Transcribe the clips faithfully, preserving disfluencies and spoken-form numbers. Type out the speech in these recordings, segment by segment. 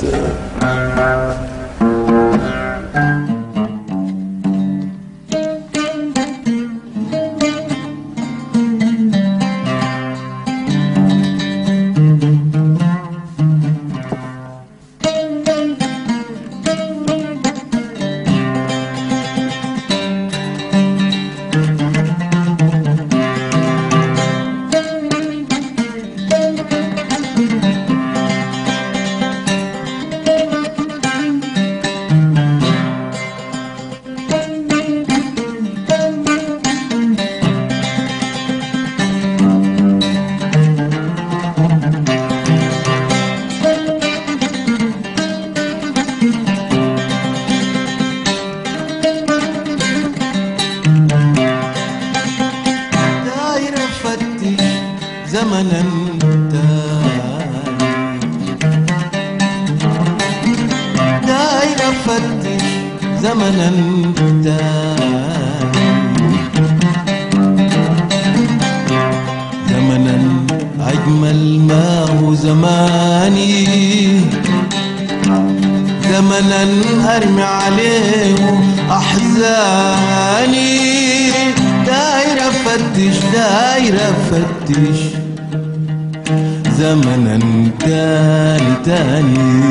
زمنا داير افتش زمنا زمنا اجمل ما هو زماني، زمنا ارمي عليه احزاني، داير افتش داير افتش زمنا تاني تاني.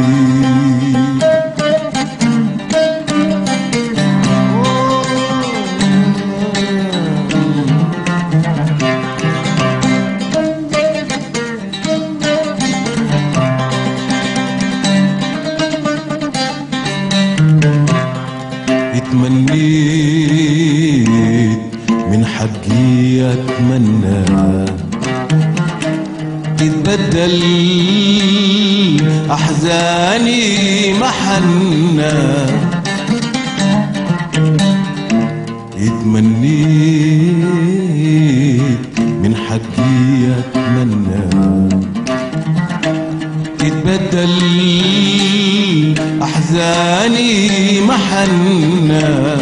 اتمنيت من حقي اتمنى تتبدل احزاني محنة، اتمنيت من حقي اتمنى تتبدل احزاني محنة،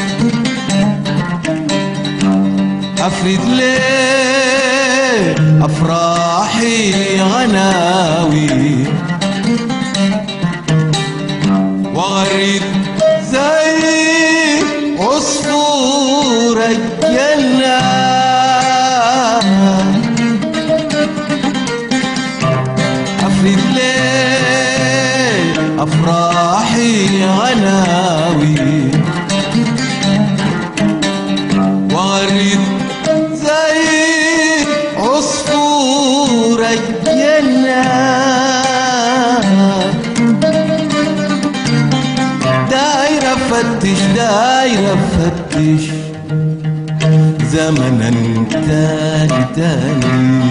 افرد ليه افراحي غناوي وغرد زي عصفور الجنة، افرد ليه افراحي غناوي وغرد زي عصفور الجنة، داير افتش داير افتش زمنا تاني تاني.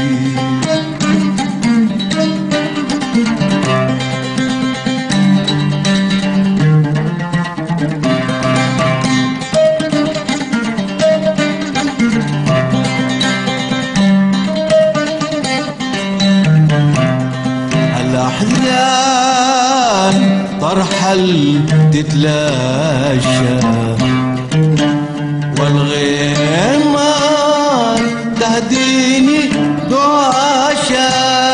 الأحزان ترحل تتلاشى والغيمات تهديني دعاشا،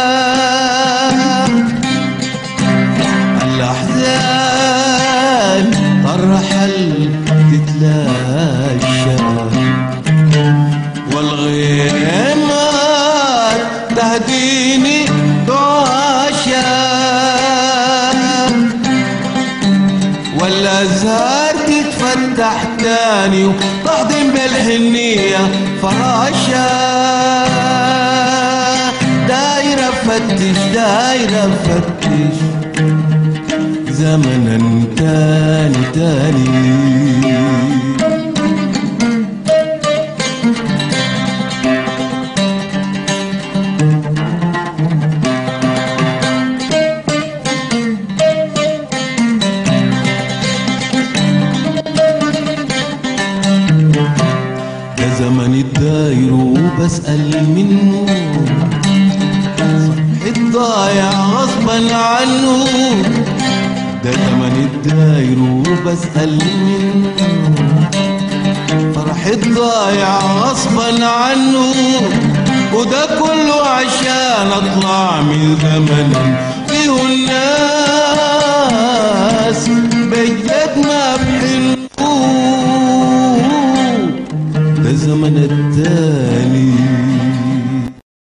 الأحزان ترحل تتلاشى والغيمات تهديني دعاشا، والأزهار تتفتح تاني وتحضن بالحنية فراشا، داير افتش داير افتش زمنا تاني تاني. زمن الداير وبسأل منه الضايع غصبا عنه، ده زمن الداير وبسأل منه فرح الضايع غصبا عنه، وده كله عشان اطلع من زمن فيه الناس الزمن التالي